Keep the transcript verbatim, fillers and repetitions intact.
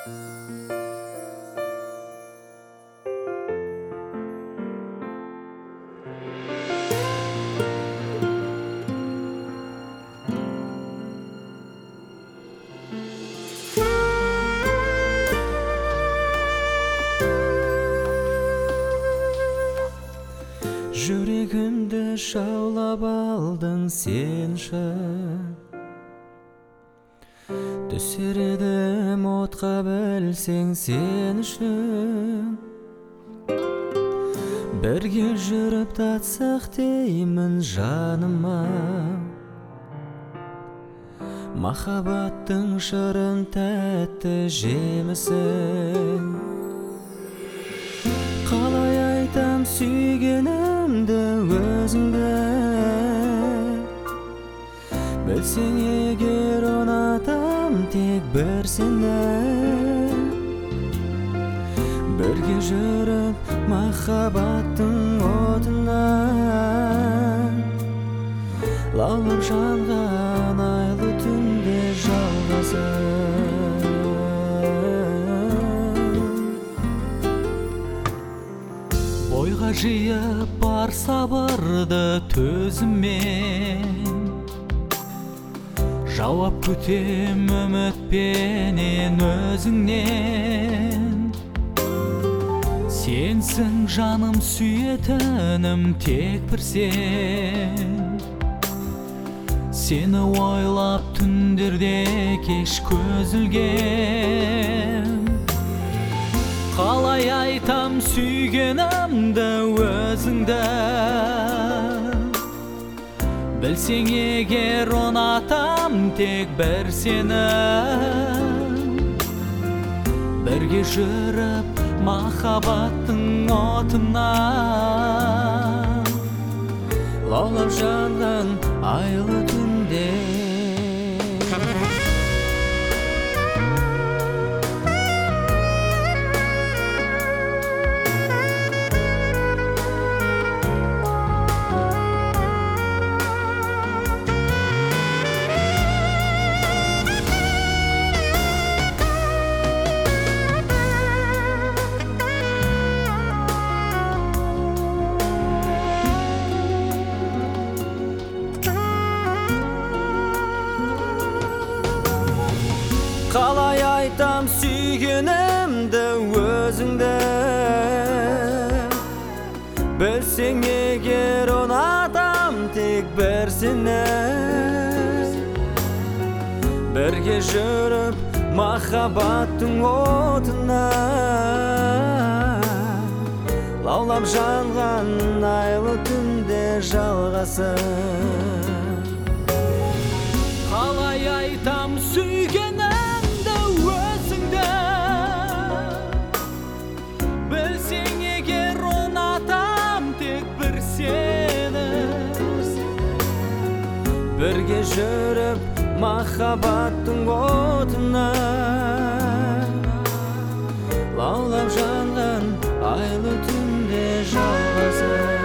Жүрегімді шаулап алдың сен үшін, түсер едім отқа білсең сен үшін. Бірге жүріп татсақ деймін жаныма, махаббаттың шырын тәтті жемісін. Қалай айтам сүйгенімді өзіңді, білсең егер ұнатам тек бір сені. Бірге жүріп махаббаттың отына, лаулап жанған айлы түнде жалғасып. Бойға жиып бар сабырды төзіммен, жауап күтем үмітпенен өзіңнен. Сенсің жаным сүйетінім тек бір сен, сені ойлап түндерде кеш көз ілгем. Қалай айтам сүйгенімді өзіңді, білсең егер ұнатам тек бір сені. Бірге жүріп махаббаттың отына, лаулап жанған айлы түнде. Қалай айтам сүйгенімді өзіңді, білсең егер ұнатам тек бір сені. Бірге жүріп махаббаттың отына, лаулап жанған айлы түнде жалғасып. Қалай айтам сүйгенімді өзіңді, білсең егер ұнатам тек бір сені. Бірге жүріп махаббаттың отына, лаулап жанған айлы түнде жалғасып.